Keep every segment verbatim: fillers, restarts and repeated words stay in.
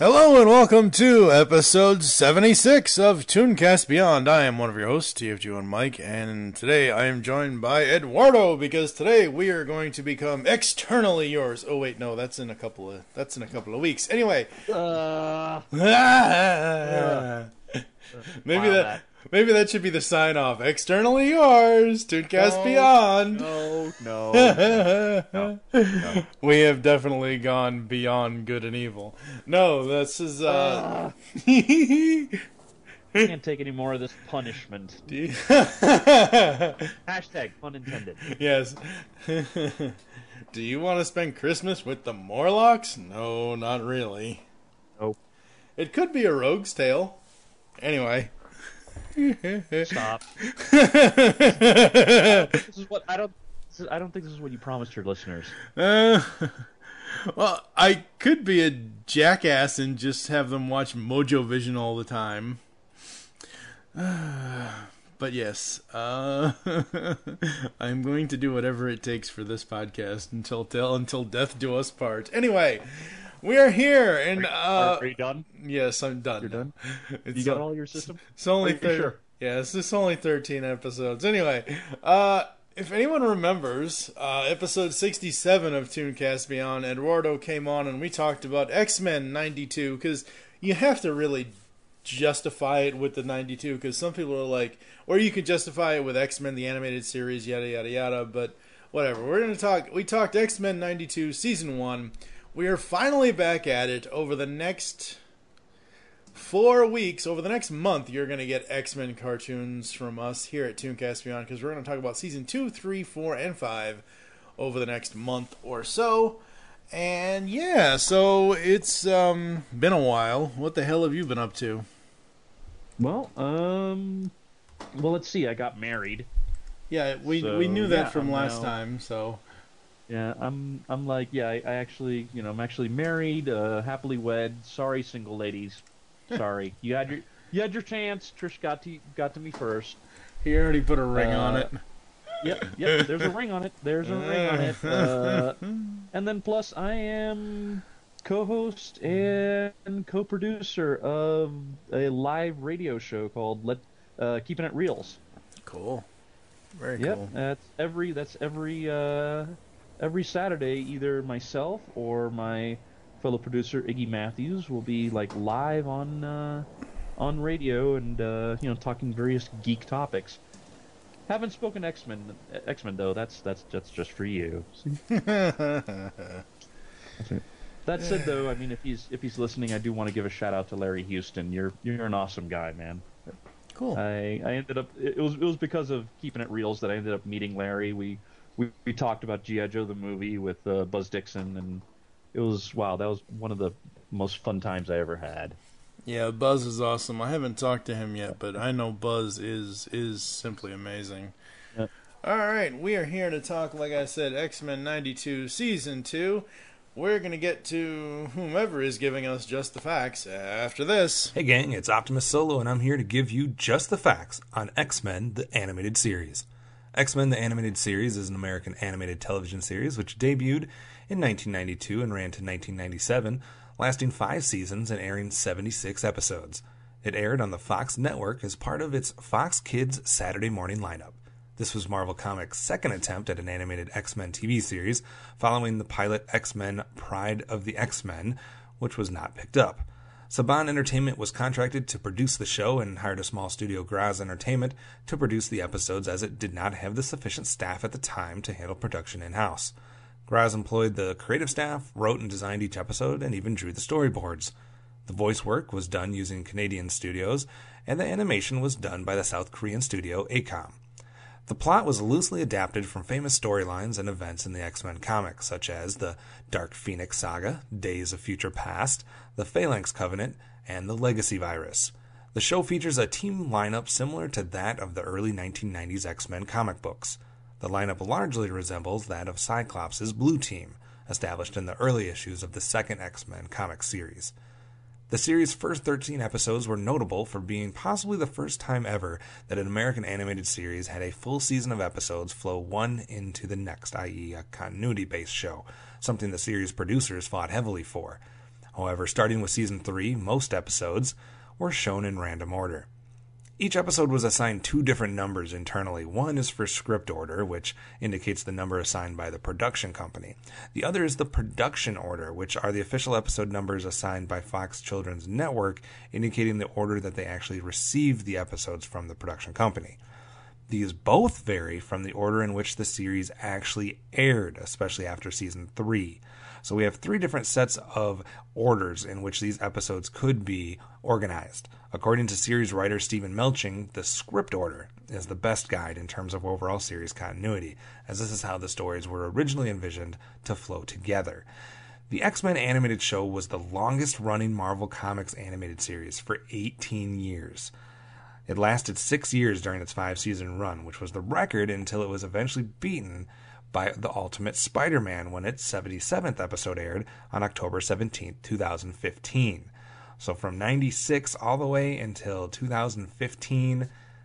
Hello and welcome to episode seventy-six of Tooncast Beyond. I am one of your hosts, T F G one Mike, and today I am joined by Eduardo because today we are going to become externally yours. Oh wait, no, that's in a couple of that's in a couple of weeks. Anyway, uh, maybe that, that maybe that should be the sign off. Externally yours, Tooncast no, Beyond. No, no, no, no, no. We have definitely gone beyond good and evil. No, this is uh, uh. I can't take any more of this punishment. You... Hashtag pun intended. Yes. Do you want to spend Christmas with the Morlocks? No, not really. Nope. It could be a rogue's tale. Anyway. Stop. This is what I don't. This is, I don't think this is what you promised your listeners. Uh, well, I could be a jackass and just have them watch Mojo Vision all the time. Uh, but yes, uh, I'm going to do whatever it takes for this podcast until till, until death do us part. Anyway, we are here, and uh, are you done? Yes, I'm done. You're done. It's you got uh, all your system. It's only thir- sure. Yeah, it's just only thirteen episodes. Anyway, uh, if anyone remembers, uh, episode sixty-seven of Tooncast Beyond, Eduardo came on and we talked about X-Men ninety-two because you have to really justify it with the ninety-two because some people are like, or you could justify it with X-Men the animated series, yada yada yada. But whatever. We're gonna talk. We talked X-Men ninety-two season one. We are finally back at it. Over the next four weeks, over the next month, you're going to get X-Men cartoons from us here at Tooncast Beyond because we're going to talk about season two, three, four, and five over the next month or so. And yeah, so it's um, been a while. What the hell have you been up to? Well, um, well, let's see. I got married. Yeah, we so, we knew that yeah, from I'm last now... time. So yeah, I'm I'm like yeah, I, I actually you know I'm actually married, uh, happily wed. Sorry, single ladies. Sorry, you had your you had your chance. Trish got to got to me first. He already put a ring uh, on it. Yep, yep. There's a ring on it. There's a ring on it. Uh, and then plus, I am co-host and co-producer of a live radio show called "Let uh, Keeping It Reels." Cool. Very yep, cool. That's every that's every uh, every Saturday. Either myself or my fellow producer Iggy Matthews will be like live on uh, on radio and uh, you know talking various geek topics. Haven't spoken X-Men X-Men though. That's that's that's just for you. That said though, I mean if he's if he's listening, I do want to give a shout out to Larry Houston. You're you're an awesome guy, man. Cool. I I ended up it was it was because of Keeping It Reels that I ended up meeting Larry. We we, we talked about G I. Joe the movie with uh, Buzz Dixon, and it was wow. That was one of the most fun times I ever had. Yeah, Buzz is awesome. I haven't talked to him yet, but I know Buzz is is simply amazing. Yep. All right, we are here to talk, like I said, X-Men ninety-two Season two. We're going to get to whomever is giving us just the facts after this. Hey gang, it's Optimus Solo, and I'm here to give you just the facts on X-Men, the animated series. X-Men, the animated series is an American animated television series which debuted in nineteen ninety-two and ran to nineteen ninety-seven, lasting five seasons and airing seventy-six episodes. It aired on the Fox network as part of its Fox Kids Saturday morning lineup. This was Marvel Comics' second attempt at an animated X-Men T V series, following the pilot X-Men Pride of the X-Men, which was not picked up. Saban Entertainment was contracted to produce the show and hired a small studio, Graz Entertainment, to produce the episodes as it did not have the sufficient staff at the time to handle production in-house. Graz employed the creative staff, wrote and designed each episode, and even drew the storyboards. The voice work was done using Canadian studios, and the animation was done by the South Korean studio A COM. The plot was loosely adapted from famous storylines and events in the X-Men comics, such as the Dark Phoenix Saga, Days of Future Past, the Phalanx Covenant, and the Legacy Virus. The show features a team lineup similar to that of the early nineteen nineties X-Men comic books. The lineup largely resembles that of Cyclops' Blue Team, established in the early issues of the second X-Men comic series. The series' first thirteen episodes were notable for being possibly the first time ever that an American animated series had a full season of episodes flow one into the next, that is a continuity-based show, something the series producers fought heavily for. However, starting with season three, most episodes were shown in random order. Each episode was assigned two different numbers internally. One is for script order, which indicates the number assigned by the production company. The other is the production order, which are the official episode numbers assigned by Fox Children's Network, indicating the order that they actually received the episodes from the production company. These both vary from the order in which the series actually aired, especially after season three. So we have three different sets of orders in which these episodes could be organized. According to series writer Stephen Melching, the script order is the best guide in terms of overall series continuity, as this is how the stories were originally envisioned to flow together. The X-Men animated show was the longest-running Marvel Comics animated series for eighteen years. It lasted six years during its five-season run, which was the record until it was eventually beaten by The Ultimate Spider-Man when its seventy-seventh episode aired on October seventeenth, twenty fifteen. So from ninety-six all the way until two thousand fifteen,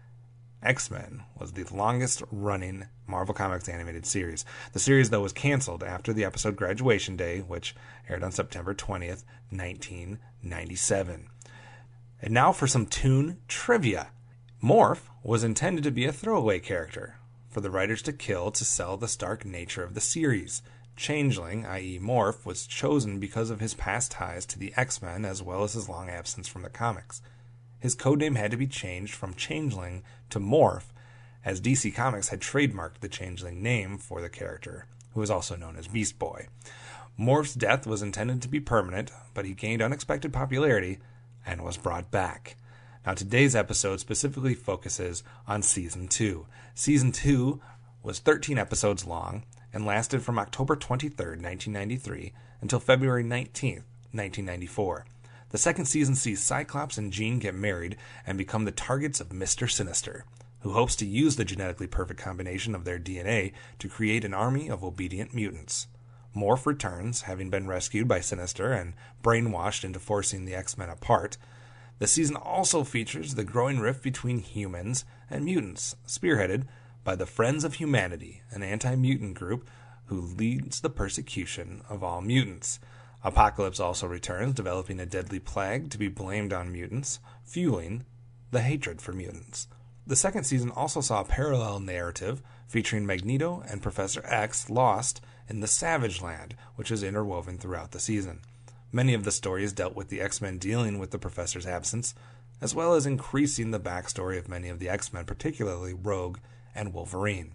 X-Men was the longest-running Marvel Comics animated series. The series, though, was canceled after the episode Graduation Day, which aired on September twentieth, nineteen ninety-seven. And now for some Toon trivia. Morph was intended to be a throwaway character for the writers to kill to sell the stark nature of the series. Changeling, that is. Morph, was chosen because of his past ties to the X-Men as well as his long absence from the comics. His codename had to be changed from Changeling to Morph, as D C Comics had trademarked the Changeling name for the character, who was also known as Beast Boy. Morph's death was intended to be permanent, but he gained unexpected popularity and was brought back. Now, today's episode specifically focuses on Season two. Season two was thirteen episodes long and lasted from October twenty-third, nineteen ninety-three until February nineteenth, nineteen ninety-four. The second season sees Cyclops and Jean get married and become the targets of Mister Sinister, who hopes to use the genetically perfect combination of their D N A to create an army of obedient mutants. Morph returns, having been rescued by Sinister and brainwashed into forcing the X-Men apart. The season also features the growing rift between humans and mutants, spearheaded by the Friends of Humanity, an anti-mutant group who leads the persecution of all mutants. Apocalypse also returns, developing a deadly plague to be blamed on mutants, fueling the hatred for mutants. The second season also saw a parallel narrative featuring Magneto and Professor X lost in the Savage Land, which is interwoven throughout the season. Many of the stories dealt with the X-Men dealing with the Professor's absence, as well as increasing the backstory of many of the X-Men, particularly Rogue and Wolverine.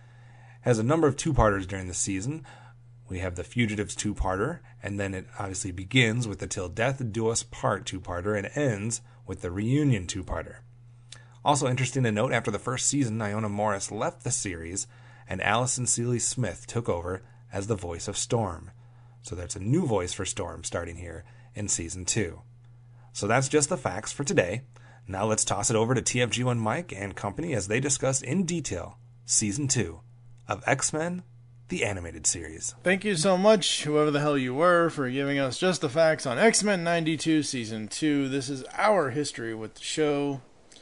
It has a number of two-parters during the season. We have the Fugitives two-parter, and then it obviously begins with the Till Death Do Us Part two-parter and ends with the Reunion two-parter. Also interesting to note, after the first season, Iona Morris left the series, and Allison Seeley Smith took over as the voice of Storm. So there's a new voice for Storm starting here in Season two. So that's just the facts for today. Now let's toss it over to T F G one Mike and company as they discuss in detail Season two of X-Men, the animated series. Thank you so much, whoever the hell you were, for giving us just the facts on X-Men ninety-two Season two. This is our history with the show.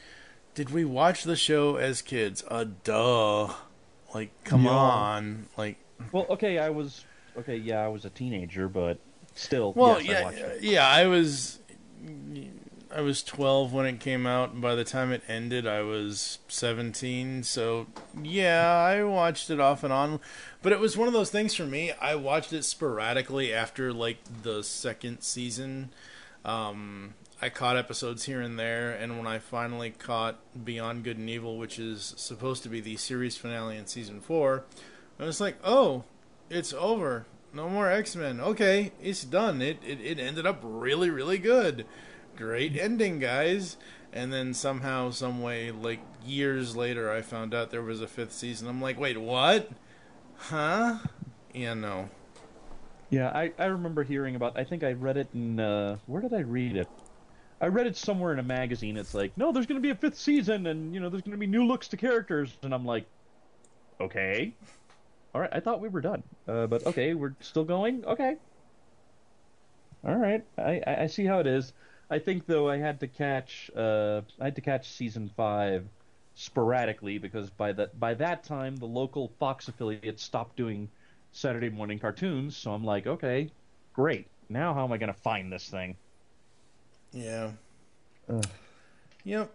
Did we watch the show as kids? Uh, duh. Like, come Yeah. on. Like, Well, okay, I was okay. Yeah, I was a teenager, but still, well, yes, I yeah, watched it. yeah, I was, I was twelve when it came out, and by the time it ended, I was seventeen. So, yeah, I watched it off and on, but it was one of those things for me. I watched it sporadically after like the second season. Um, I caught episodes here and there, and when I finally caught Beyond Good and Evil, which is supposed to be the series finale in season four, I was like, oh, it's over. No more X-Men. Okay, it's done. It, it it ended up really, really good. Great ending, guys. And then somehow, some way, like years later, I found out there was a fifth season. I'm like, wait, what? Huh? Yeah, no. Yeah, I, I remember hearing about. I think I read it in. Uh, where did I read it? I read it somewhere in a magazine. It's like, no, there's going to be a fifth season, and you know, there's going to be new looks to characters, and I'm like, okay, all right. I thought we were done, uh, but okay, we're still going. Okay, all right. I, I, I see how it is. I think though I had to catch. Uh, I had to catch season five sporadically because by that by that time the local Fox affiliate stopped doing Saturday morning cartoons. So I'm like, okay, great. now how am I going to find this thing? Yeah. Ugh. Yep.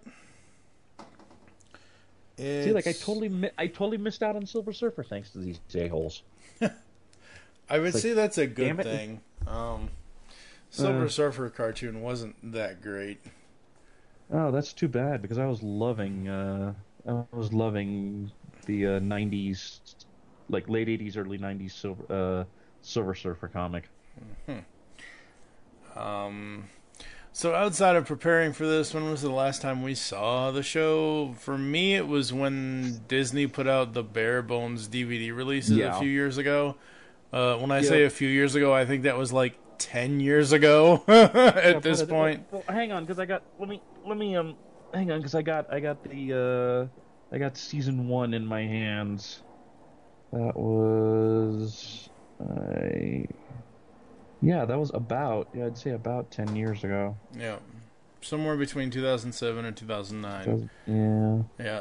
See, like I It's- totally, mi- I totally missed out on Silver Surfer thanks to these a-holes. I would It's say like, that's a good damn it. thing. Um, Silver Uh. Surfer cartoon wasn't that great. Oh, that's too bad because I was loving, uh, I was loving the uh, nineties, like late eighties, early nineties Silver, uh, Silver Surfer comic. Um, so outside of preparing for this, when was the last time we saw the show? For me, it was when Disney put out the Bare Bones D V D releases Yeah. a few years ago. Uh, when I Yep. say a few years ago, I think that was like ten years ago at this But, uh, point. well, hang on, because I got let me let me um hang on, because I got I got the uh I got season one in my hands. That was I yeah, that was about yeah I'd say about ten years ago. Yeah. Somewhere between two thousand seven and two thousand nine. Yeah. Yeah.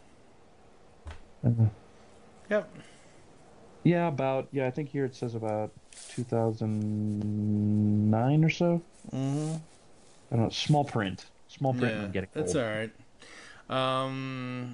Uh, Yep. yeah, about yeah. I think here it says about two thousand nine or so. Mm-hmm. I don't know. Small print. Small print. Yeah, and get it that's cold. all right. Um,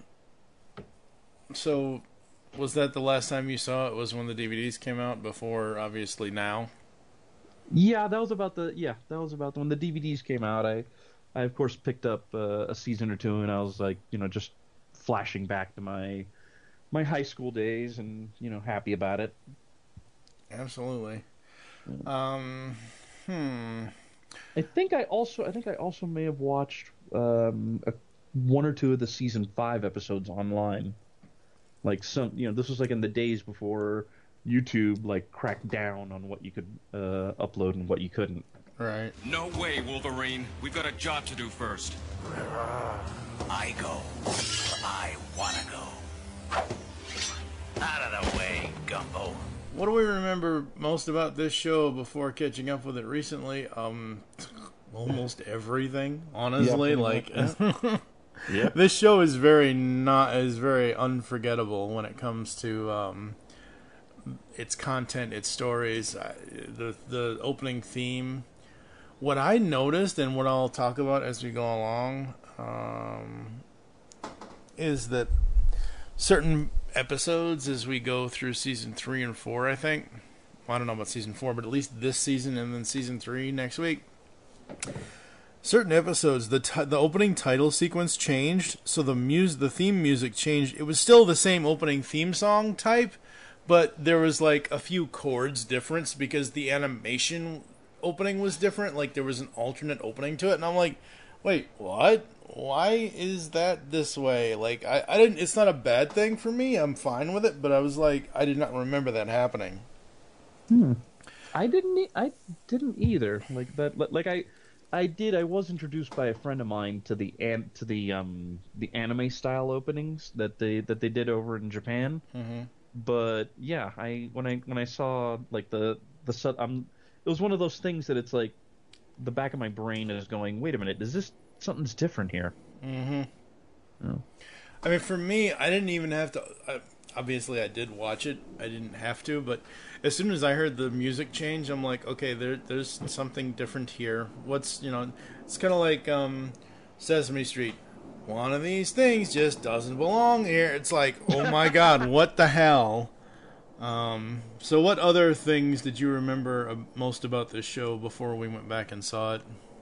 so was that the last time you saw it? Was when the D V Ds came out? Before, obviously, now. Yeah, that was about the yeah that was about the, when the D V Ds came out. I I of course picked up uh, a season or two, and I was like you know just flashing back to my my high school days, and you know happy about it. Absolutely. Um, hmm. I think I also I think I also may have watched um, a, one or two of the season five episodes online. Like some, you know, this was like in the days before YouTube like cracked down on what you could uh, upload and what you couldn't. Right. No way, Wolverine. We've got a job to do first. I go. I wanna go. Out of the way, Gumbo. What do we remember most about this show before catching up with it recently? Um, almost everything. Honestly, Yeah, like. pretty Yeah. This show is very not is very unforgettable when it comes to um, its content, its stories, uh, the the opening theme. What I noticed and what I'll talk about as we go along um, is that certain episodes, as we go through season three and four, I think. Well, I don't know about season four, but at least this season and then season three next week. Certain episodes, the t- the opening title sequence changed, so the mus- the theme music changed. It was still the same opening theme song type, but there was like a few chords difference because the animation opening was different. Like there was an alternate opening to it, and I'm like, wait, what? Why is that this way? Like I, I didn't. It's not a bad thing for me. I'm fine with it, but I was like, I did not remember that happening. I didn't. e- I didn't either. Like that. li- Like I, I did. I was introduced by a friend of mine to the an to the um the anime style openings that they that they did over in Japan. Mm-hmm. But yeah, I when I when I saw like the the su- um, it was one of those things that it's like the back of my brain is going, wait a minute, is this something's different here? Mm-hmm. Oh. I mean, for me, I didn't even have to. I, obviously, I did watch it. I didn't have to, but as soon as I heard the music change, I'm like, okay, there, there's something different here. What's you know? It's kind of like um, Sesame Street. One of these things just doesn't belong here. It's like, oh my god, what the hell? Um, so, what other things did you remember uh, most about this show before we went back and saw it?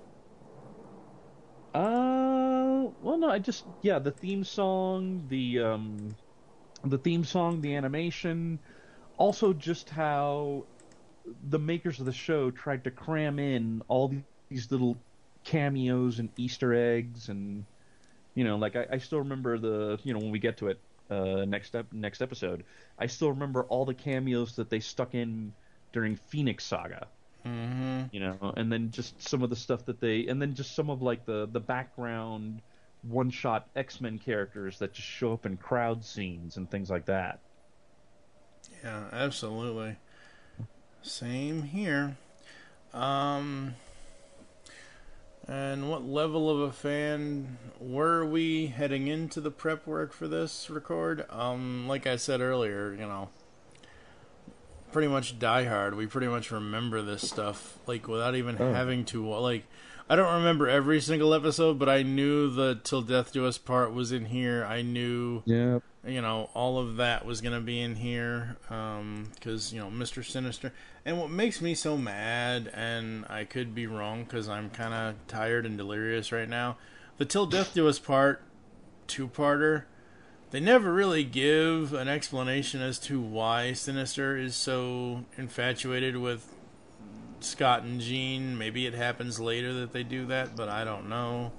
Uh, well, no, I just yeah, the theme song, the um, the theme song, the animation, also just how the makers of the show tried to cram in all these little cameos and Easter eggs, and you know, like I, I still remember the you know when we get to it uh next ep- next episode, I still remember all the cameos that they stuck in during Phoenix Saga. Mm-hmm. You know, and then just some of the stuff that they, and then just some of like the the background one-shot X-Men characters that just show up in crowd scenes and things like that. Yeah, absolutely. Same here. Um, and what level of a fan were we heading into the prep work for this record? Um, like I said earlier, you know, pretty much Die Hard. We pretty much remember this stuff, like, without even Oh. having to, like, I don't remember every single episode, but I knew the Till Death Do Us part was in here. I knew, Yeah. you know, all of that was going to be in here, because, you know, Mister Sinister. And what makes me so mad, and I could be wrong, because I'm kind of tired and delirious right now, the Till Death Do Us part, two-parter, they never really give an explanation as to why Sinister is so infatuated with Scott and Jean. Maybe it happens later that they do that, but I don't know.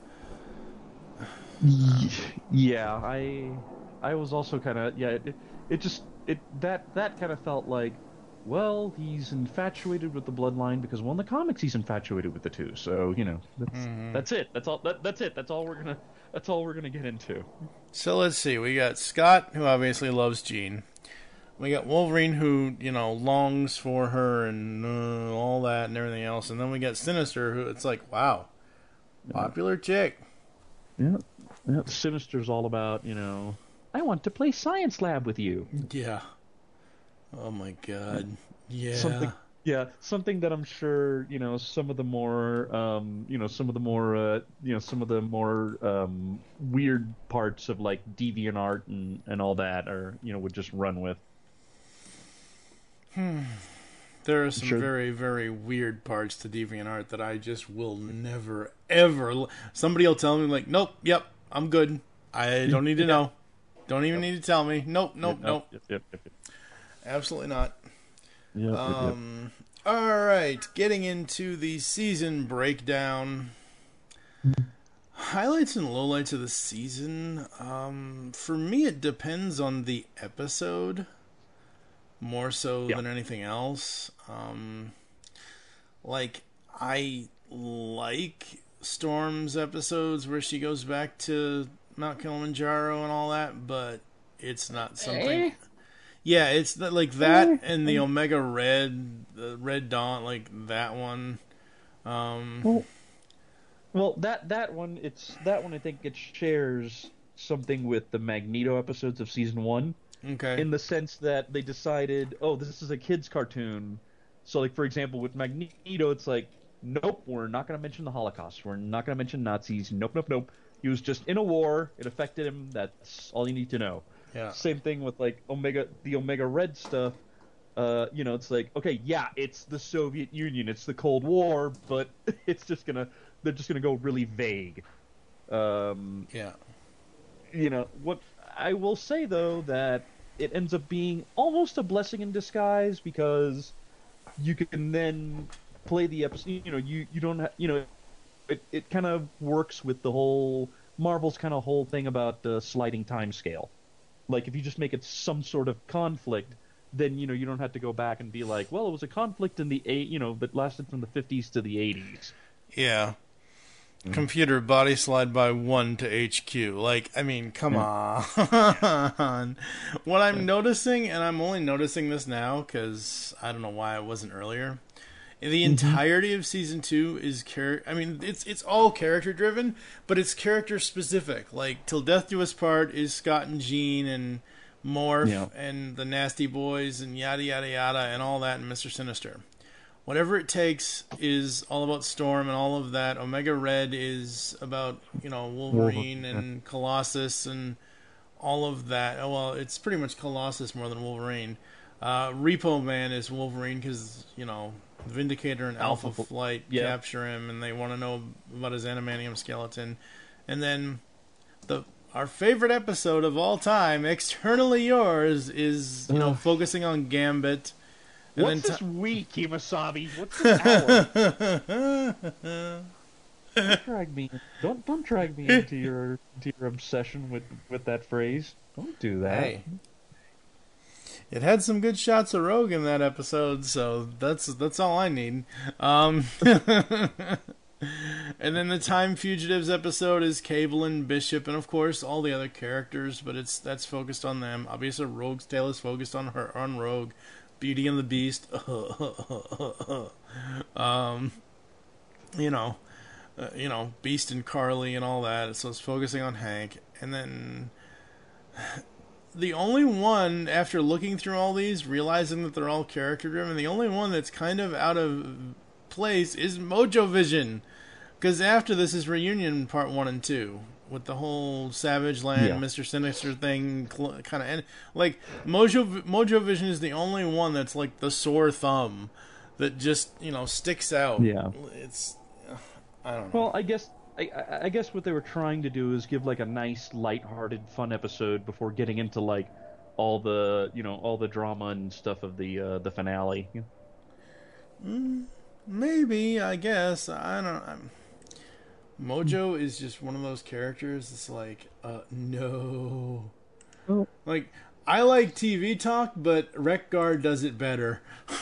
Yeah, I I was also kind of yeah. It, it just it that that kind of felt like, well, he's infatuated with the bloodline because, well, in the comics he's infatuated with the two. So you know, that's, Mm-hmm. that's it. That's all. That, that's it. That's all we're gonna. That's all we're gonna get into. So let's see. We got Scott, who obviously loves Jean. We got Wolverine, who, you know, longs for her and uh, all that and everything else. And then we got Sinister, who it's like, wow, popular chick. Yeah. yeah. Sinister's all about, you know, I want to play science lab with you. Yeah. Oh my God. Yeah. Something. Yeah, something that I'm sure, you know, some of the more, um, you know, some of the more, uh, you know, some of the more um, weird parts of like DeviantArt and, and all that, are, you know, would just run with. There are some Sure. very, very weird parts to DeviantArt that I just will never, ever. l- Somebody will tell me, like, nope, yep, I'm good. I don't need to know. Don't even need to tell me. Nope, nope, Yep, nope. Yep, yep, yep, yep. Absolutely not. Yep, yep, yep. Um, all right, getting into the season breakdown. Highlights and lowlights of the season. Um, for me, it depends on the episode more so Yeah. than anything else. Um, like, I like Storm's episodes where she goes back to Mount Kilimanjaro and all that, but it's not something. Yeah, it's the, like that and the Omega Red, the Red Dawn, like that one. Um, Well, well, that that one, it's that one. I think it shares something with the Magneto episodes of season one, okay. in the sense that they decided, oh, this is a kids' cartoon. So, like, for example, with Magneto, it's like, nope, we're not going to mention the Holocaust. We're not going to mention Nazis. Nope, nope, nope. He was just in a war. It affected him. That's all you need to know. Yeah. Same thing with like Omega, the Omega Red stuff. Uh, you know, it's like, okay, yeah, it's the Soviet Union, it's the Cold War, but it's just gonna, they're just gonna go really vague. Um, Yeah. you know, what I will say though, that it ends up being almost a blessing in disguise, because you can then play the episode. You know, you you don't have, you know, it it kind of works with the whole Marvel's kind of whole thing about the sliding time scale. Like, if you just make it some sort of conflict, then, you know, you don't have to go back and be like, well, it was a conflict in the eight, you know, that lasted from the fifties to the eighties. Yeah. Computer body slide by one to H Q. Like, I mean, come on. What I'm noticing, and I'm only noticing this now because I don't know why it wasn't earlier. The entirety of season two is char- I mean, it's it's all character driven, but it's character specific. Like, Till Death Do Us Part is Scott and Jean and Morph Yeah. and the Nasty Boys and yada yada yada and all that, and Mister Sinister. Whatever It Takes is all about Storm and all of that. Omega Red is about, you know, Wolverine and Colossus and all of that. Oh, well, it's pretty much Colossus more than Wolverine. Uh, Repo Man is Wolverine because, you know, Vindicator and Alpha, Alpha- Flight yeah. capture him, and they want to know about his adamantium skeleton. And then the our favorite episode of all time, Externally Yours, is, you know, Ugh. focusing on Gambit. And What's then this ti- week, Imasabi? What's this hour? Don't drag me. Don't don't drag me into your into your obsession with with that phrase. Don't do that. Hey. It had some good shots of Rogue in that episode, so that's that's all I need. Um, and then the Time Fugitives episode is Cable and Bishop, and of course all the other characters, but it's that's focused on them. Obviously, Rogue's Tale is focused on her on Rogue. Beauty and the Beast, um, you know, uh, you know, Beast and Carly and all that. So it's focusing on Hank, and then the only one, after looking through all these, realizing that they're all character driven, the only one that's kind of out of place is Mojo Vision. Because after this is Reunion Part one and two. With the whole Savage Land, Yeah. Mister Sinister thing, kind of, and like Mojo Mojo Vision is the only one that's like the sore thumb that just, you know, sticks out. Yeah. It's, I don't know. Well, I guess I, I I guess what they were trying to do is give like a nice, lighthearted, fun episode before getting into like all the you know all the drama and stuff of the uh, the finale. Mm, maybe, I guess. I don't. I'm, Mojo is just one of those characters. It's like, uh, no. Oh. Like, I like T V talk, but Wreck-Gar does it better.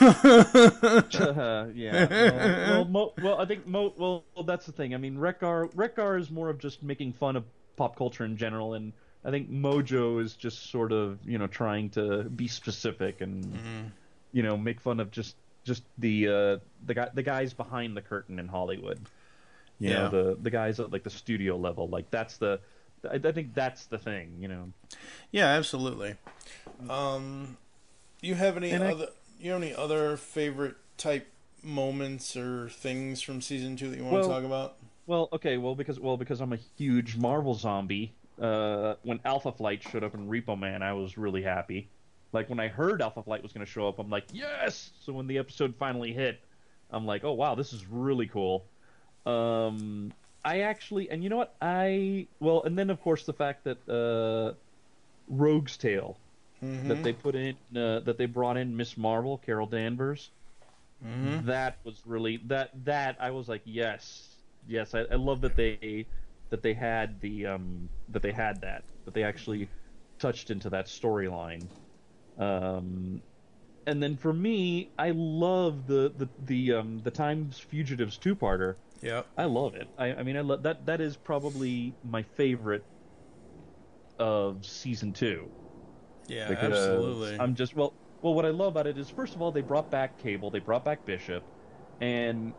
uh, yeah. Well, well, Mo, well, I think Mo. Well, well, that's the thing. I mean, Wreck-Gar, Wreck-Gar is more of just making fun of pop culture in general, and I think Mojo is just sort of, you know, trying to be specific and, Mm-hmm. you know, make fun of just just the uh, the guy the guys behind the curtain in Hollywood. You Yeah. know, the the guys at like the studio level. Like that's the. I, I think that's the thing. You know. Yeah, absolutely. Um, you have any And I- other? You have any other favorite type moments or things from season two that you want Well- to talk about? Well, okay, well because well because I'm a huge Marvel zombie. Uh, when Alpha Flight showed up in Repo Man, I was really happy. Like when I heard Alpha Flight was going to show up, I'm like, yes. So when the episode finally hit, I'm like, oh wow, this is really cool. Um, I actually, and you know what, I well, and then of course the fact that uh, Rogue's Tale Mm-hmm. that they put in uh, that they brought in Miss Marvel, Carol Danvers. Mm-hmm. That was really that that I was like, yes, yes, I, I love that they that they had the um that they had that that they actually touched into that storyline. Um, and then for me, I love the the the um the Times Fugitives two-parter. Yep. I love it. I, I mean, I love that. That is probably my favorite of season two. Yeah, Because absolutely. I'm just well, well. What I love about it is, first of all, they brought back Cable, they brought back Bishop, and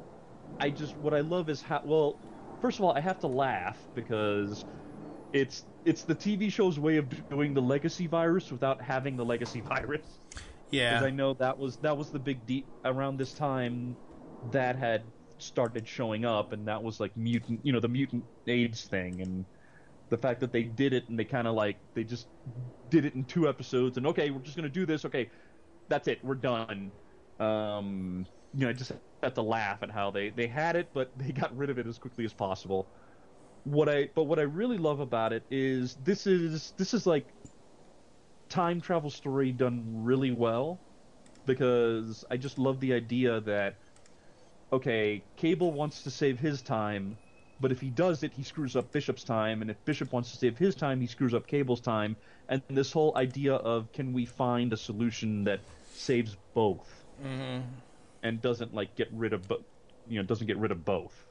I just what I love is how well. First of all, I have to laugh because it's it's the T V show's way of doing the legacy virus without having the legacy virus. Yeah. Because I know that was that was the big deep around this time that had started showing up, and that was like mutant, you know, the mutant AIDS thing, and the fact that they did it and they kind of like they just did it in two episodes, and okay, we're just gonna do this. Okay, that's it, we're done. Um, you know, I just had to laugh at how they they had it, but they got rid of it as quickly as possible. What I but what I really love about it is this is this is like time travel story done really well, because I just love the idea that okay, Cable wants to save his time, but if he does it, he screws up Bishop's time, and if Bishop wants to save his time, he screws up Cable's time, and this whole idea of can we find a solution that saves both Mm-hmm. and doesn't like get rid of bo- you know doesn't get rid of both.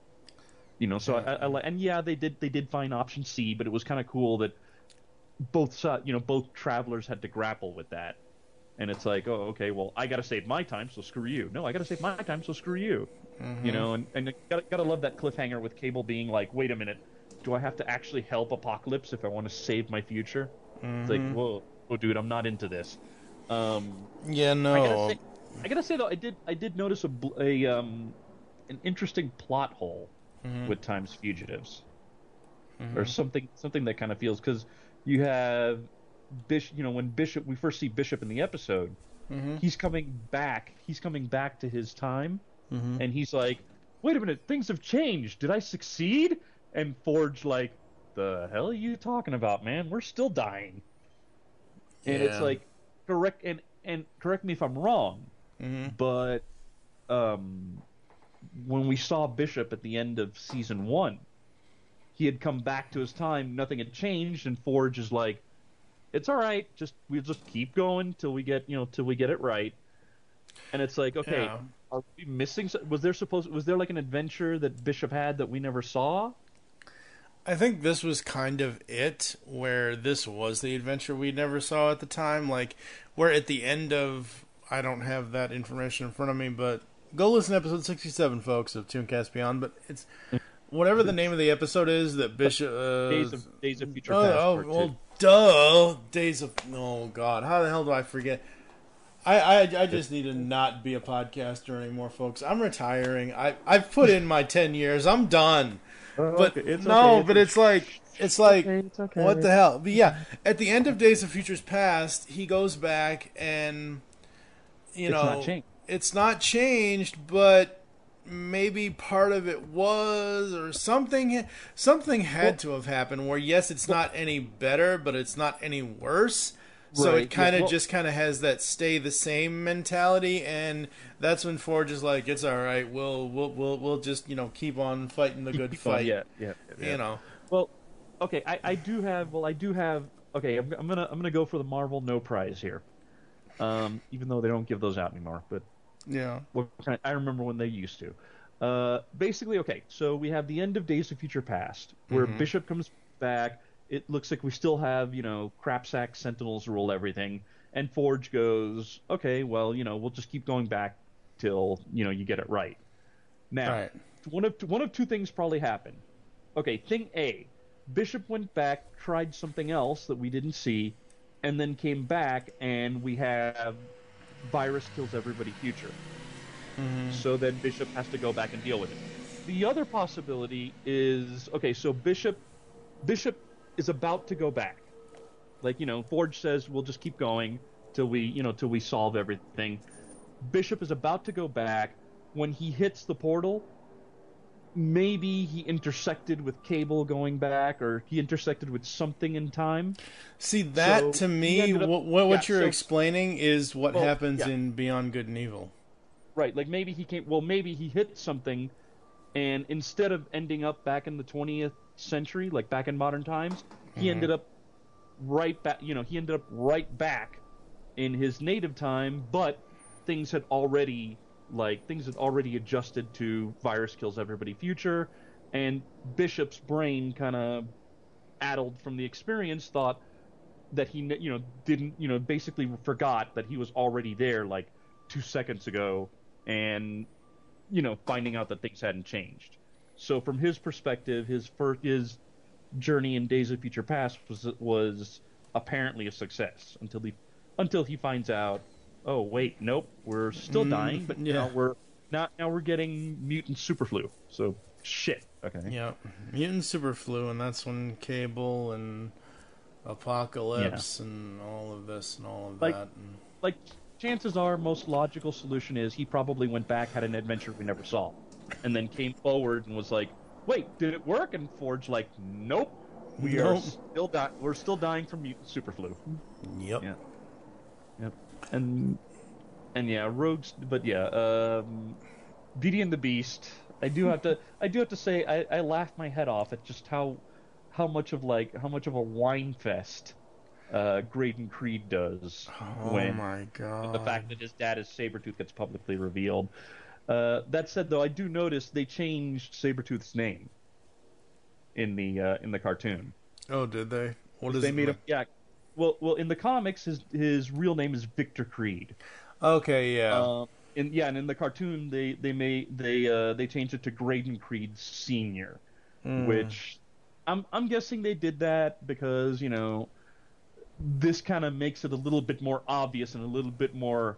You know, so I, I like, and yeah, they did they did find option C, but it was kind of cool that both si- you know both travelers had to grapple with that, and it's like, oh, okay, well, I got to save my time, so screw you. No, I got to save my time, so screw you. Mm-hmm. You know, and and gotta gotta love that cliffhanger with Cable being like, wait a minute, do I have to actually help Apocalypse if I want to save my future? Mm-hmm. It's like, whoa, whoa, dude, I'm not into this. Um, Yeah, no. I gotta say, I gotta say though, I did I did notice a, bl- a um an interesting plot hole Mhm. with Times Fugitives, Mhm. or something something that kind of feels, because you have Bishop. You know, when Bishop we first see Bishop in the episode, Mhm. he's coming back. He's coming back to his time, Mhm. and he's like, "Wait a minute, things have changed. Did I succeed?" And Forge like, "The hell are you talking about, man? We're still dying." And it's Yeah. like, correct and and correct me if I'm wrong, Mhm. but um, when we saw Bishop at the end of season one, he had come back to his time, nothing had changed, and Forge is like, "It's all right, just we'll just keep going till we get you know till we get it right." And it's like, okay, Yeah. are we missing? so- Was there supposed? Was there like an adventure that Bishop had that we never saw? I think this was kind of it, where this was the adventure we never saw at the time. Like, where at the end of, I don't have that information in front of me, but go listen to episode sixty-seven, folks, of Tooncast Beyond. But it's whatever the name of the episode is that Bishop uh, Days of Days of Future oh, Past. oh Part well, two. duh, Days of oh god, how the hell do I forget? I, I, I just need to not be a podcaster anymore, folks. I'm retiring. I I've put in my ten years. I'm done. Oh, But okay, it's no, okay, but it's it's like it's like okay, it's okay. what the hell? But yeah, at the end of Days of Futures Past, he goes back and you It's know not changed. it's not changed, but maybe part of it was or something something had Well- to have happened where yes, it's not any better, but it's not any worse. So Right, it kind of yeah, well- just kind of has that stay the same mentality, and that's when Forge is like, "It's all right. We'll we'll we'll we'll just you know keep on fighting the good Keep going, fight." Yeah, yeah, yeah. You know. Well, okay, I, I do have. Well, I do have. Okay, I'm, I'm gonna I'm gonna go for the Marvel No Prize here. Um, even though they don't give those out anymore, but Yeah. what kind of, I remember when they used to. Uh, basically, okay, so we have the end of Days of Future Past, where Mm-hmm. Bishop comes back. It looks like we still have, you know, crapsack Sentinels rule everything, and Forge goes, okay, well, you know, we'll just keep going back till you know you get it right. Now, Right. one of one of two things probably happened. Okay, thing A, Bishop went back, tried something else that we didn't see, and then came back, and we have virus kills everybody future. So then Bishop has to go back and deal with it. The other possibility is, okay, so Bishop Bishop is about to go back. Like, you know, Forge says we'll just keep going till we, you know, till we solve everything. Bishop is about to go back. When he hits the portal, maybe he intersected with Cable going back, or he intersected with something in time. See, that So, to he me, ended up- what, what, what yeah, you're so- explaining is what Well, happens yeah. in Beyond Good and Evil. Right, like maybe he came. Well, maybe he hit something, and instead of ending up back in the twentieth century, like back in modern times, he ended up right back. You know, he ended up right back in his native time, but things had already like things had already adjusted to virus kills everybody future, and Bishop's brain kind of addled from the experience thought that he you know didn't you know basically forgot that he was already there like two seconds ago, and you know finding out that things hadn't changed. So from his perspective, his first his journey in Days of Future Past was was apparently a success until he until he finds out, oh wait, nope, we're still dying, but yeah. now we're now now we're getting mutant superflu. So shit. Okay. Yeah, Mutant Superflu, and that's when Cable and Apocalypse and all of this and all of Like- that. And... Like chances are, most logical solution is he probably went back, had an adventure we never saw, and then came forward and was like, "Wait, did it work?" And Forge like, "Nope, we are Nope. still di- we're still dying from mutant superflu." Yep. Yeah. Yep. And and yeah, Rogues. But yeah, um, Beauty and the Beast. I do have to. I do have to say, I, I laughed my head off at just how how much of like how much of a wine fest uh, Graydon Creed does Oh when my god. the fact that his dad is Sabretooth gets publicly revealed. Uh, that said, though, I do notice they changed Sabretooth's name in the uh, in the cartoon. Oh, did they? What is They it? made him, yeah. Well, well, in the comics, his his real name is Victor Creed. Okay, yeah. Um, in yeah, and in the cartoon, they they made they uh, they changed it to Graydon Creed Senior, Hmm. which I'm I'm guessing they did that because you know this kind of makes it a little bit more obvious and a little bit more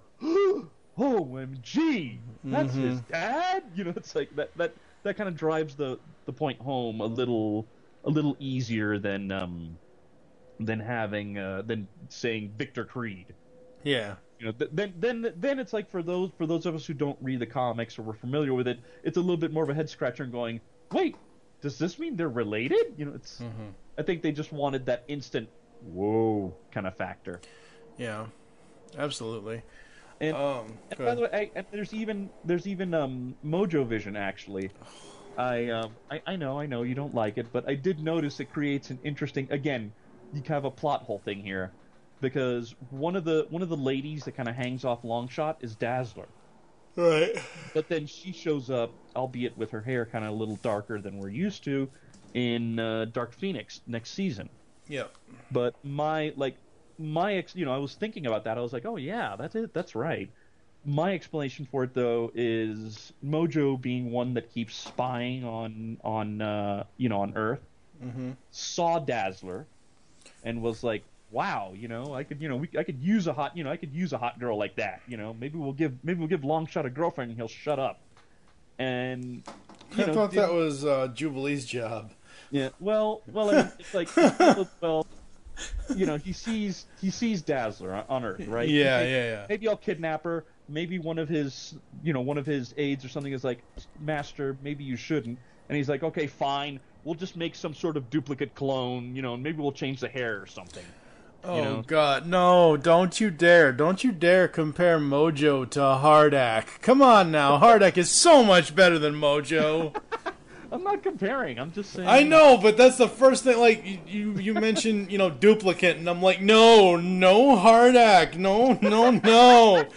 O M G, that's his dad. You know, it's like that that that kind of drives the the point home a little a little easier than um than having uh, than saying Victor Creed. yeah. You know, th- then then then it's like for those for those of us who don't read the comics or were familiar with it, it's a little bit more of a head scratcher and going, wait, does this mean they're related? You know, it's. I think they just wanted that instant whoa kind of factor. Yeah. Absolutely. And, Um, and go by the ahead. way, I, and there's even there's even um, Mojo Vision actually. I, um, I I know I know you don't like it, but I did notice it creates an interesting. Again, you have a plot hole thing here, because one of the one of the ladies that kind of hangs off Longshot is Dazzler. Right. But then she shows up, albeit with her hair kind of a little darker than we're used to, in uh, Dark Phoenix next season. Yep. But my like my ex, you know, I was thinking about that. I was like, oh yeah, that's it. That's right. my explanation for it though is Mojo being one that keeps spying on on uh, you know on Earth, mm-hmm. saw Dazzler, and was like, "Wow, you know, I could you know we, I could use a hot you know I could use a hot girl like that. You know, maybe we'll give maybe we'll give Longshot a girlfriend and he'll shut up." And you I know, thought did, that was uh, Jubilee's job. yeah. Well, well, I mean, it's like well. You know, he sees he sees Dazzler on, on Earth, right? Yeah, maybe, yeah, yeah. Maybe I'll kidnap her. Maybe one of his, you know, one of his aides or something is like, "Master, maybe you shouldn't." And he's like, "Okay, fine. We'll just make some sort of duplicate clone, you know, and maybe we'll change the hair or something." Oh, you know? God, no, don't you dare. Don't you dare compare Mojo to Hardak. Come on now, Hardak is so much better than Mojo. I'm not comparing. I'm just saying. I know, but that's the first thing, like, you, you, you mentioned, you know, duplicate, and I'm like, no, no Hardak, no, no, no.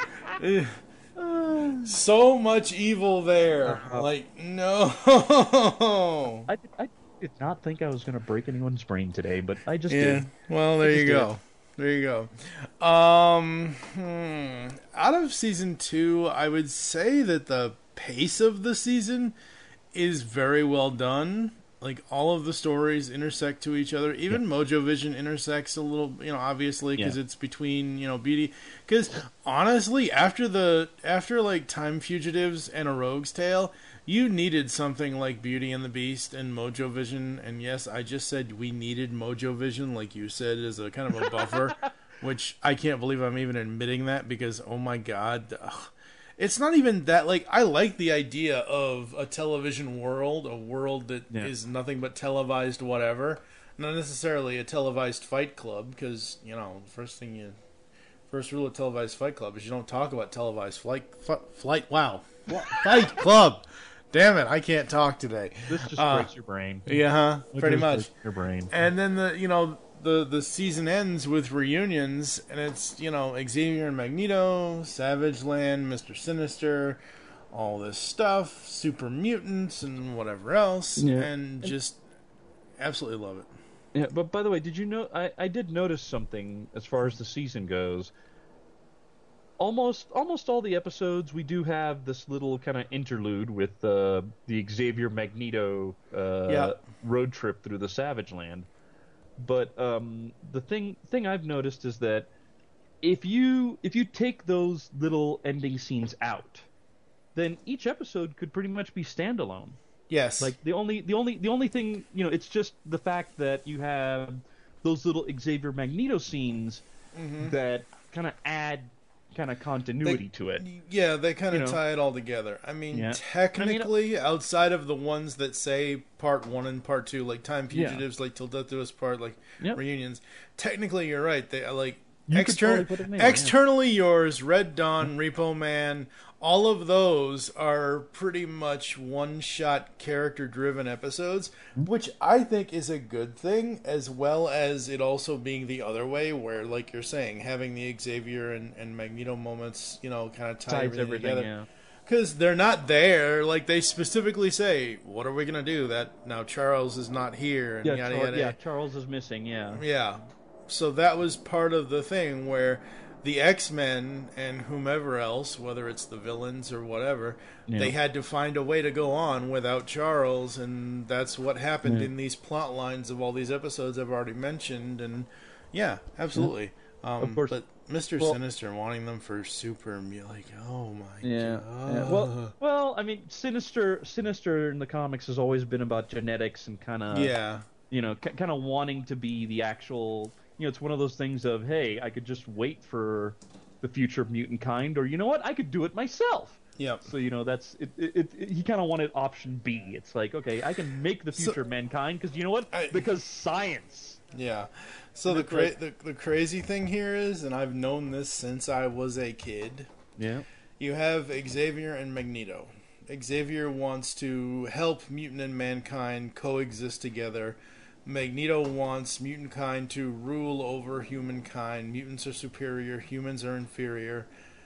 So much evil there. Uh-huh. Like, no. I, I did not think I was going to break anyone's brain today, but I just Yeah, did. well, there I you just go. There you go. Um, hmm. Out of season two, I would say that the pace of the season is very well done. Like, all of the stories intersect to each other. Even yeah. Mojo Vision intersects a little, you know, obviously, because yeah. it's between, you know, Beauty. Because, honestly, after the, after, like, Time Fugitives and A Rogue's Tale, you needed something like Beauty and the Beast and Mojo Vision. And, yes, I just said we needed Mojo Vision, like you said, as a kind of a buffer. Which I can't believe I'm even admitting that, because, oh my god, ugh. It's not even that, like, I like the idea of a television world, a world that yeah. is nothing but televised whatever. Not necessarily a televised Fight Club, because, you know, first thing you, first rule of televised Fight Club is you don't talk about televised flight, f- flight, wow, Fight Club. Damn it, I can't talk today. This just uh, breaks your brain. Yeah, huh? It Pretty much. Your brain. And then the, you know, the the season ends with reunions, and it's, you know, Xavier and Magneto, Savage Land, Mister Sinister, all this stuff, super mutants and whatever else, yeah. and just absolutely love it. Yeah, but by the way, did you know? I, I did notice something as far as the season goes. Almost almost all the episodes, we do have this little kind of interlude with uh, the Xavier Magneto uh, yeah. road trip through the Savage Land. But um, the thing thing I've noticed is that if you if you take those little ending scenes out, then each episode could pretty much be standalone. Yes. Like the only the only the only thing, you know, it's just the fact that you have those little Xavier Magneto scenes mm-hmm. that kind of add kind of continuity they, to it. Yeah, they kind of you know? tie it all together. I mean, yeah. technically, I mean, outside of the ones that say part one and part two, like Time Fugitives, yeah. like Till Death Do Us Part, like yep. reunions, technically you're right. They like exter- totally there, externally yeah. yours, Red Dawn, Repo Man, all of those are pretty much one-shot character-driven episodes, which I think is a good thing, as well as it also being the other way, where, like you're saying, having the Xavier and, and Magneto moments, you know, kind of tie Ties everything, everything together. Because yeah. they're not there. Like, they specifically say, what are we going to do? That now Charles is not here, and yeah, yada, Char- yada. Yeah, Charles is missing, yeah. Yeah. So that was part of the thing where the X-Men and whomever else, whether it's the villains or whatever, yeah. they had to find a way to go on without Charles, and that's what happened yeah. in these plot lines of all these episodes I've already mentioned, and yeah, absolutely. Yeah. Um, of course. But Mister Well, Sinister wanting them for super, like, oh my yeah, god. Yeah. Well, well, I mean, Sinister, Sinister in the comics has always been about genetics and kind of, yeah, you know, c- kind of wanting to be the actual. You know, it's one of those things of, hey, I could just wait for the future of mutant kind, or you know what, I could do it myself. Yep. So you know, that's it. it, it, it he kind of wanted option B. It's like, okay, I can make the future so, of mankind because you know what? I, because science. Yeah. So the, cra- like, the the crazy thing here is, and I've known this since I was a kid. Yeah. You have Xavier and Magneto. Xavier wants to help mutant and mankind coexist together. Magneto wants mutant kind to rule over humankind. Mutants are superior, humans are inferior.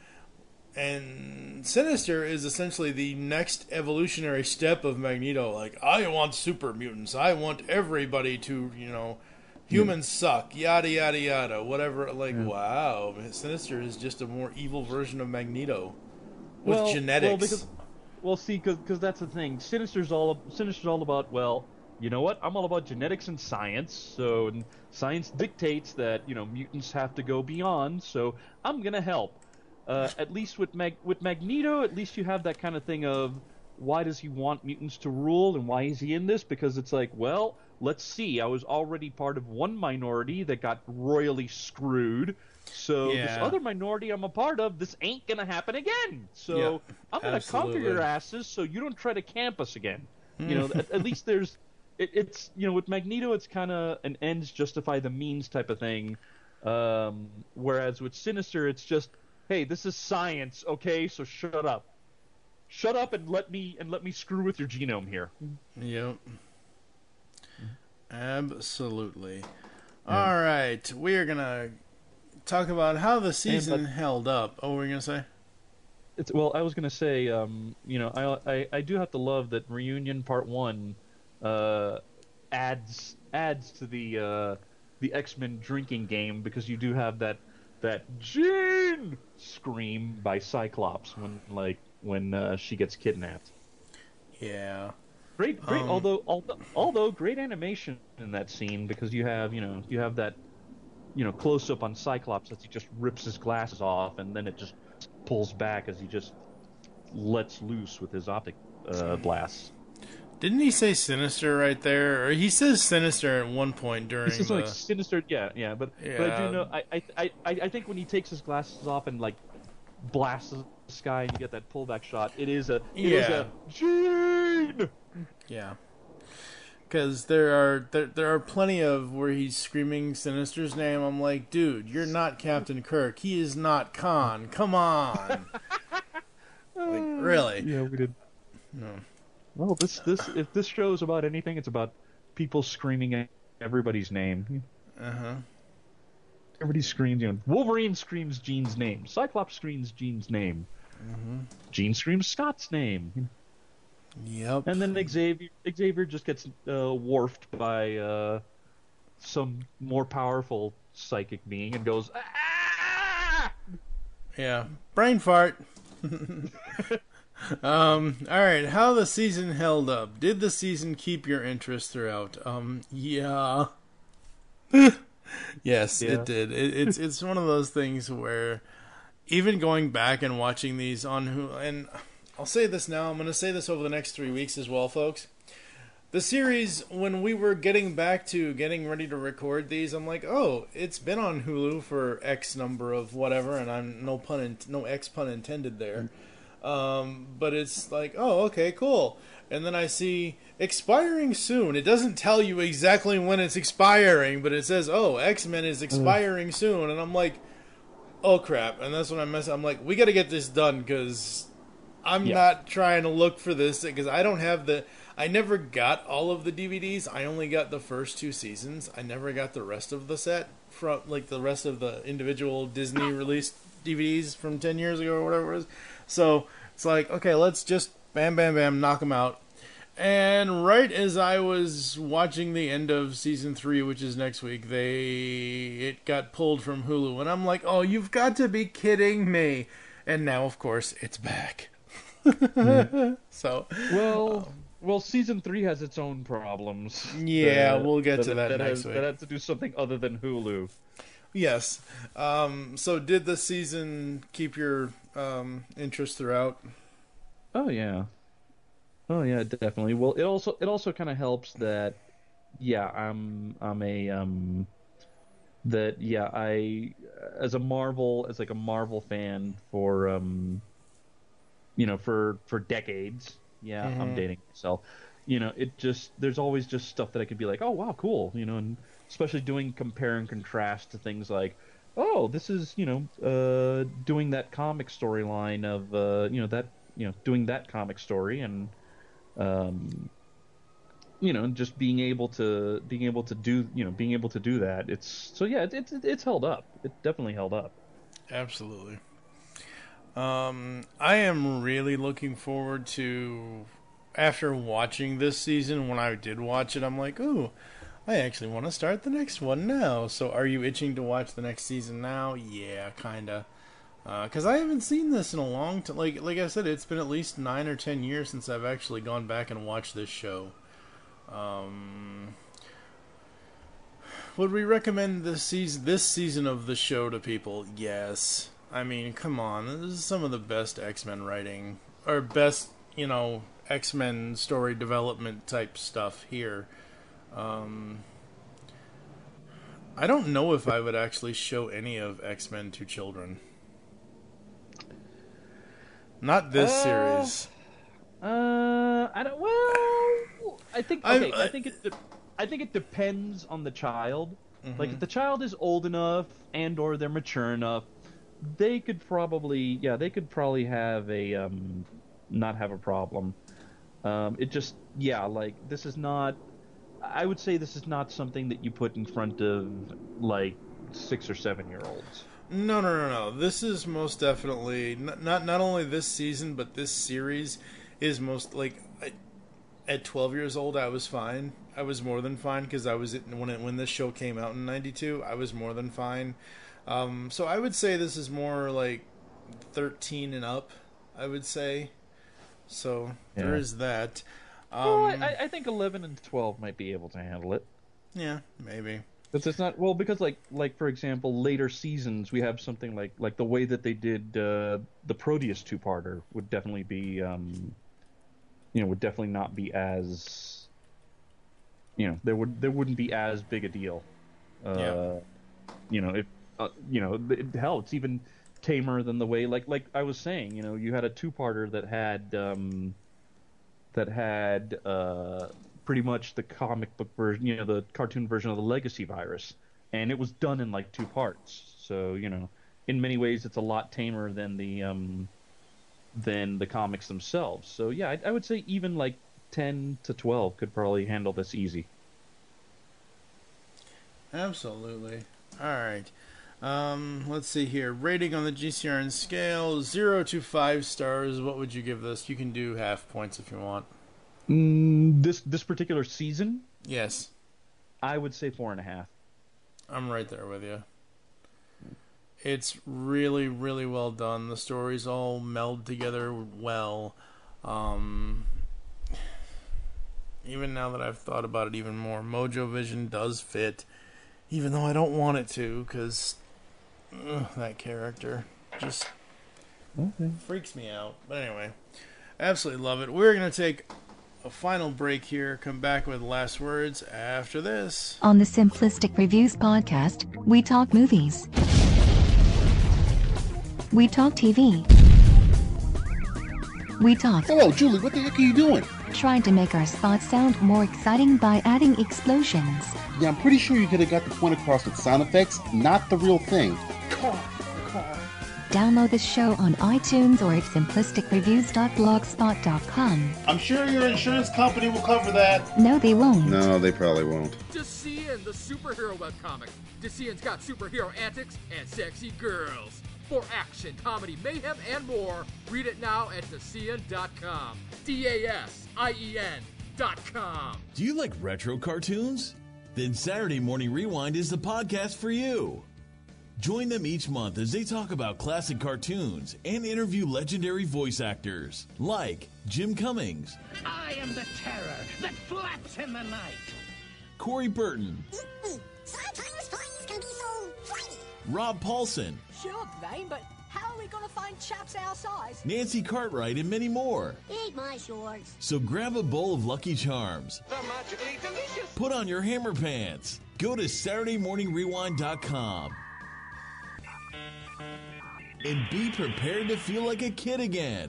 And Sinister is essentially the next evolutionary step of Magneto. Like, I want super mutants. I want everybody to, you know, humans suck, yada yada yada, whatever. Like, Yeah. wow, Sinister is just a more evil version of Magneto with well, genetics. Well, because, well, see, because that's the thing. Sinister's all Sinister's all about. Well, you know what? I'm all about genetics and science. So, and science dictates that you know mutants have to go beyond. So, I'm gonna help. Uh, at least with Mag- with Magneto, at least you have that kind of thing of why does he want mutants to rule and why is he in this? Because it's like, well, let's see. I was already part of one minority that got royally screwed. So Yeah. this other minority I'm a part of, this ain't gonna happen again. So Yeah, I'm gonna conquer absolutely. your asses so you don't try to camp us again. You know, at, at least there's, it, it's you know with Magneto it's kind of an ends justify the means type of thing. Um, whereas with Sinister it's just, hey, this is science, okay? So shut up, shut up and let me and let me screw with your genome here. Yep. Absolutely. All right, we are gonna talk about how the season but- held up. Oh, what were you gonna say? It's, well, I was gonna say, um, you know, I, I I do have to love that Reunion Part One uh, adds adds to the uh, the X-Men drinking game because you do have that that Jean scream by Cyclops when like when uh, she gets kidnapped. Yeah. Great, great. Um, although, although, although great animation in that scene because you have, you know, you have that, you know, close up on Cyclops as he just rips his glasses off, and then it just pulls back as he just lets loose with his optic uh, blasts. Didn't he say Sinister right there? Or he says Sinister at one point during This is the... like sinister, yeah, yeah. But but I Yeah. do know, I, I I I I think when he takes his glasses off and like blasts the sky and you get that pullback shot, it is a it is Yeah. a Jean. Yeah. Because there are there, there are plenty of where he's screaming Sinister's name. I'm like, dude, you're not Captain Kirk. He is not Khan. Come on. Like, really? Yeah, we did. No. Well, this this if this show is about anything, it's about people screaming at everybody's name. Uh-huh. Everybody screams, you know, Wolverine screams Jean's name. Cyclops screams Jean's name. Mm-hmm. Jean screams Scott's name. Yep. And then Xavier Xavier just gets uh, wharfed by uh, some more powerful psychic being and goes, ah! Yeah. Brain fart. um, alright, how the season held up. Did the season keep your interest throughout? Um, yeah. Yes, Yeah. it did. It, it's it's one of those things where even going back and watching these on who and I'll say this now, I'm going to say this over the next three weeks as well, folks. The series, when we were getting back to getting ready to record these, I'm like, oh, it's been on Hulu for X number of whatever, and I'm no pun, in, no X pun intended there. Um, but it's like, oh, okay, cool. And then I see expiring soon. It doesn't tell you exactly when it's expiring, but it says, oh, X-Men is expiring soon, and I'm like, oh crap. And that's when I mess. I'm like, we got to get this done because I'm Yeah. not trying to look for this because I don't have the. I never got all of the D V Ds. I only got the first two seasons. I never got the rest of the set from like the rest of the individual Disney released D V Ds from ten years ago or whatever it was. So it's like, okay, let's just bam, bam, bam, knock them out. And right as I was watching the end of season three, which is next week, they it got pulled from Hulu, and I'm like, oh, you've got to be kidding me! And now, of course, it's back. So, Well, well, season three has its own problems. Yeah, we'll get to that next has, week. That has to do something other than Hulu. yes. Um, so, did the season keep your um, interest throughout? Oh yeah, oh yeah, definitely. Well, it also it also kind of helps that, yeah, I'm I'm a um, that yeah I as a Marvel as like a Marvel fan for um, you know for for decades. Yeah, I'm dating myself. You know, it just there's always just stuff that I could be like, oh wow, cool. You know, and especially doing compare and contrast to things like, oh, this is you know uh, doing that comic storyline of uh, you know that. you know, doing that comic story and, um, you know, just being able to, being able to do, you know, being able to do that. It's, so yeah, it's, it's, it's held up. It definitely held up. Absolutely. Um, I am really looking forward to, after watching this season, when I did watch it, I'm like, ooh, I actually want to start the next one now. So are you itching to watch the next season now? Yeah, kinda. Because uh, I haven't seen this in a long time. Like, like I said, it's been at least nine or ten years since I've actually gone back and watched this show. Um, would we recommend this season, this season of the show to people? Yes. I mean, come on. This is some of the best X-Men writing, or best, you know, X-Men story development type stuff here. Um, I don't know if I would actually show any of X-Men to children. Not this uh, series. Uh, I don't. Well, I think. Okay, I, I, I think it. De- I think it depends on the child. Mm-hmm. Like, if the child is old enough and/or they're mature enough, they could probably. Yeah, they could probably have a um, not have a problem. Um, it just. Yeah, like, this is not. I would say this is not something that you put in front of, like, six or seven year olds. No, no, no, no. This is most definitely not not, not only this season, but this series is most, like, I, at twelve years old, I was fine. I was more than fine because I was when it, when this show came out in ninety-two, I was more than fine. Um, so I would say this is more like thirteen and up. I would say. So yeah. There is that. Um, well, I, I think eleven and twelve might be able to handle it. Yeah, maybe. But it's not well because like like for example later seasons we have something like like the way that they did uh, the Proteus two-parter would definitely be um, you know would definitely not be as you know there would there wouldn't be as big a deal. Uh, yeah. You know if uh, you know it, hell it's even tamer than the way like like I was saying you know you had a two-parter that had um, that had. Uh, pretty much the comic book version, you know, the cartoon version of the Legacy Virus. And it was done in like two parts. So, you know, in many ways it's a lot tamer than the um than the comics themselves. So yeah, I, I would say even like ten to twelve could probably handle this easy. Absolutely. All right. Um, let's see here. Rating on the G C R N scale, zero to five stars. What would you give this? You can do half points if you want. Mm, this this particular season, yes, I would say four and a half. I'm right there with you. It's really, really well done. The stories all meld together well. Um, even now that I've thought about it even more, Mojo Vision does fit, even though I don't want it to, because that character just okay. freaks me out. But anyway, absolutely love it. We're going to take a final break here, come back with last words after this. On the Simplistic Reviews podcast, we talk movies. We talk T V. We talk. Hello, Julie, what the heck are you doing? Trying to make our spots sound more exciting by adding explosions. Yeah, I'm pretty sure you could have got the point across with sound effects, not the real thing. Car, car. Download the show on iTunes or at simplistic reviews dot blogspot dot com. I'm sure your insurance company will cover that. No, they won't. No, they probably won't. Decian, the superhero webcomic. Decian's got superhero antics and sexy girls. For action, comedy, mayhem, and more, read it now at Decian dot com. D A S I E N dot com. Do you like retro cartoons? Then Saturday Morning Rewind is the podcast for you. Join them each month as they talk about classic cartoons and interview legendary voice actors like Jim Cummings. I am the terror that flaps in the night. Corey Burton. Sometimes toys can be so flighty. Rob Paulson. Sure, Blaine, but how are we going to find chaps our size? Nancy Cartwright and many more. Eat my shorts. So grab a bowl of Lucky Charms. They're magically delicious. Put on your hammer pants. Go to Saturday Morning Rewind dot com. And be prepared to feel like a kid again.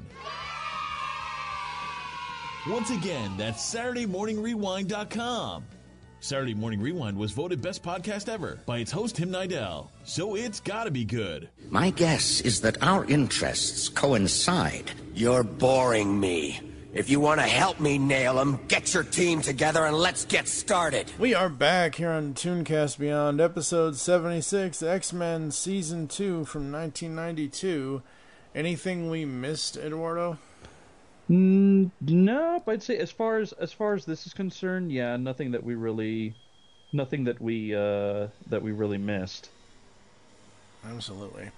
Once again, that's Saturday Morning Rewind dot com. Saturday Morning Rewind was voted best podcast ever by its host, Tim Nidell. So it's gotta be good. My guess is that our interests coincide. You're boring me. If you want to help me nail them, get your team together and let's get started. We are back here on Tooncast Beyond, episode seventy-six, X-Men Season two from nineteen ninety-two. Anything we missed, Eduardo? Mm, nope. I'd say as far as as far as this is concerned, yeah, nothing that we really nothing that we uh, that we really missed. Absolutely.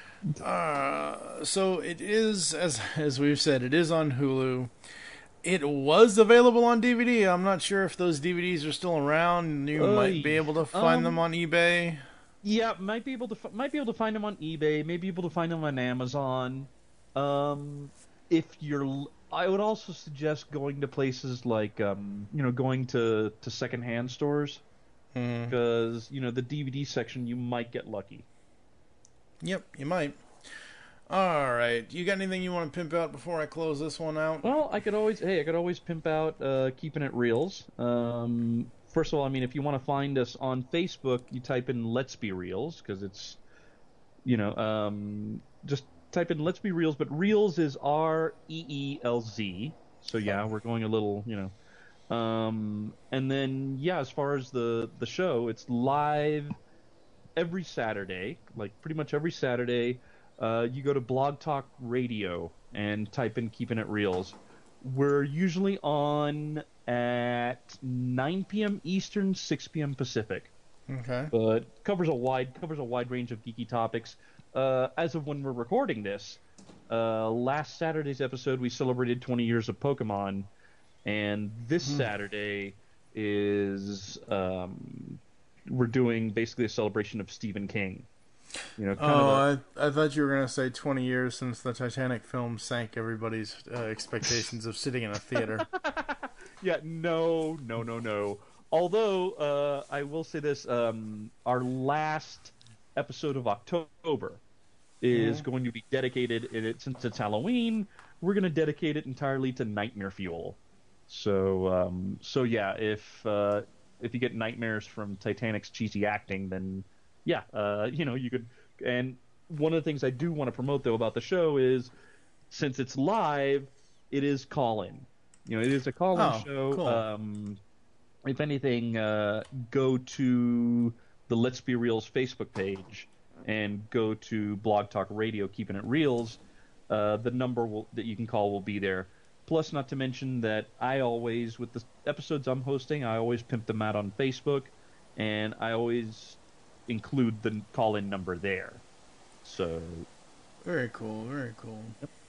Uh, so it is, as as we've said, it is on Hulu. It was available on D V D. I'm not sure if those D V Ds are still around. You Uh, might be able to find um, them on eBay. Yeah, might be able to f- might be able to find them on eBay. Maybe be able to find them on Amazon. Um, if you're, l- I would also suggest going to places like, um, you know, going to to secondhand stores, because you know the D V D section you might get lucky. Yep, you might. All right, you got anything you want to pimp out before I close this one out? Well, I could always, hey, I could always pimp out uh, Keeping It Reels. Um, first of all, I mean, if you want to find us on Facebook, you type in Let's Be Reels, because it's, you know, um, just type in Let's Be Reels, but Reels is R E E L Z. So, yeah, we're going a little, you know. Um, and then, yeah, as far as the, the show, it's live every Saturday, like pretty much every Saturday. Uh, you go to Blog Talk Radio and type in Keeping It Reels. We're usually on at nine p.m. Eastern, six p.m. Pacific. Okay. But covers a wide covers a wide range of geeky topics. Uh, as of when we're recording this, uh, last Saturday's episode we celebrated twenty years of Pokemon, and this Hmm. Saturday is um, we're doing basically a celebration of Stephen King. You know, kind Oh, of a, I I thought you were gonna say twenty years since the Titanic film sank everybody's uh, expectations of sitting in a theater. yeah, no, no, no, no. Although uh, I will say this: um, our last episode of October is Mhm. going to be dedicated. In it since it's Halloween, we're going to dedicate it entirely to Nightmare Fuel. So, um, so yeah, if uh, if you get nightmares from Titanic's cheesy acting, then yeah, uh, you know, you could. And one of the things I do want to promote, though, about the show is, since it's live, it is call-in. You know, it is a call-in Oh, show. cool. Um, if anything, uh, go to the Let's Be Reels Facebook page and go to Blog Talk Radio, Keeping It Reels. Uh, the number will, that you can call will be there. Plus, not to mention that I always, with the episodes I'm hosting, I always pimp them out on Facebook, and I always include the call-in number there. So, Very cool, very cool.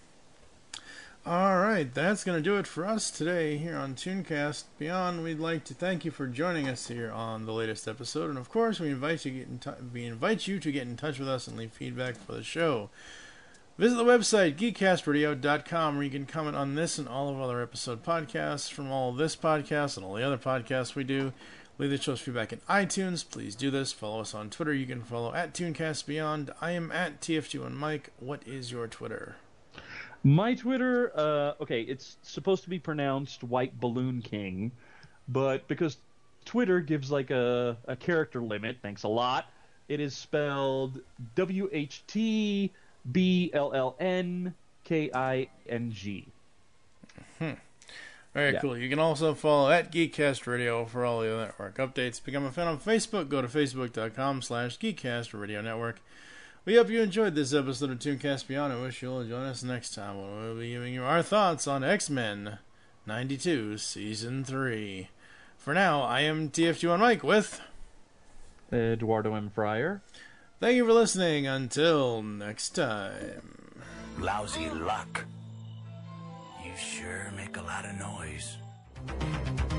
All right, that's going to do it for us today here on Tooncast Beyond. We'd like to thank you for joining us here on the latest episode, and of course, we invite you to get in t- we invite you to get in touch with us and leave feedback for the show. Visit the website geek cast radio dot com, where you can comment on this and all of our other episode podcasts from all this podcast and all the other podcasts we do. Leave the show's feedback in iTunes. Please do this. Follow us on Twitter. You can follow at ToonCastBeyond. I am at T F two and Mike. What is your Twitter? my Twitter, uh, okay, it's supposed to be pronounced White Balloon King, but because Twitter gives like a, a character limit, thanks a lot, it is spelled W H T B L L N K I N G. Hmm. Very Yeah. cool. You can also follow at Geekcast Radio for all the network updates. Become a fan on Facebook. Go to facebook.com slash Geekcast Radio Network. We hope you enjoyed this episode of Tooncast Beyond and wish you'll join us next time when we'll be giving you our thoughts on X-Men ninety-two Season three. For now, I am T F two and Mike with Eduardo M. Fryer. Thank you for listening. Until next time. Lousy luck. You sure make a lot of noise.